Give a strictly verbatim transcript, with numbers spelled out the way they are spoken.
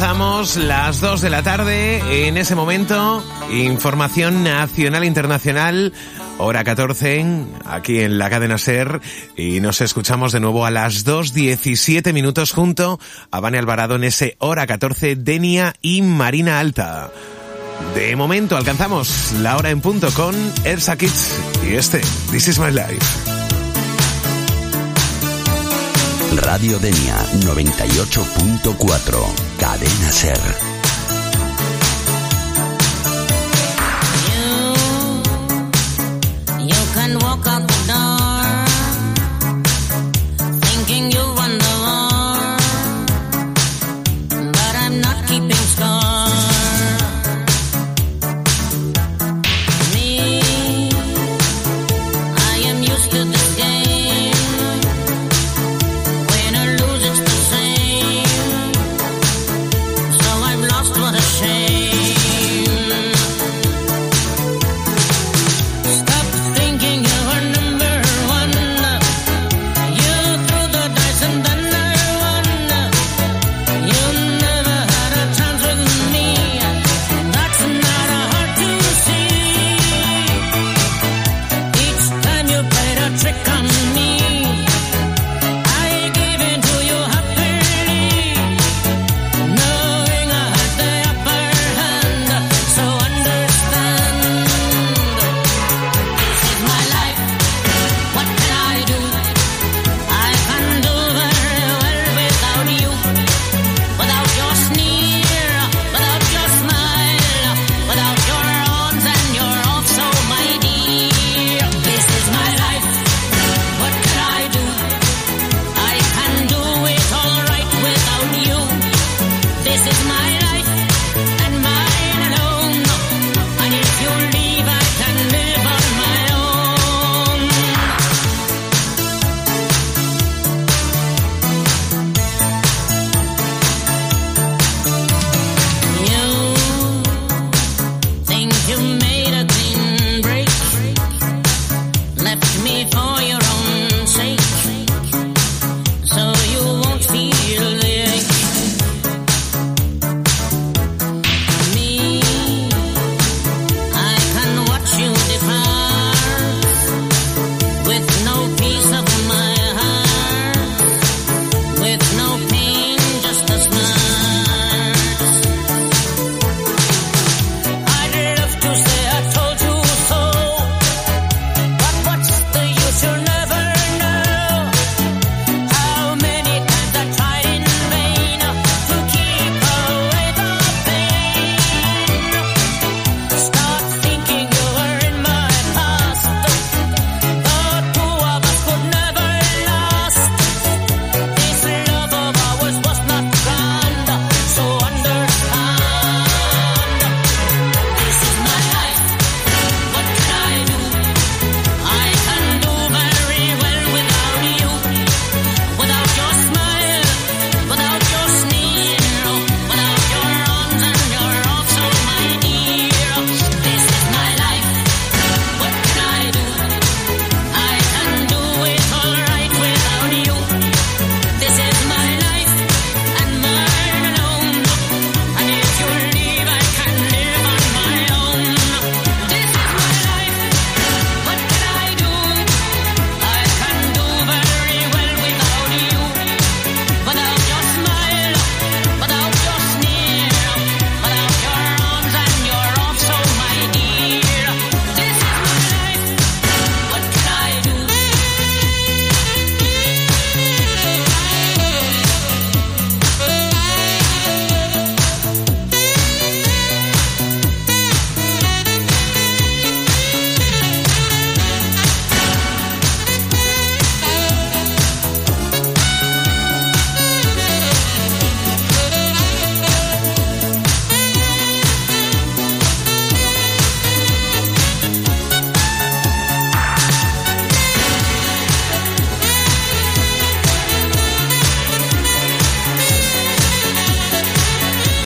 Comenzamos las dos de la tarde. En ese momento, información nacional e internacional, hora catorce, aquí en la cadena SER. Y nos escuchamos de nuevo a las dos diecisiete minutos junto a Vane Alvarado en ese hora catorce, Denia y Marina Alta. De momento alcanzamos la hora en punto con Elsa Kids y este, This Is My Life. Radio Denia noventa y ocho punto cuatro, Cadena SER.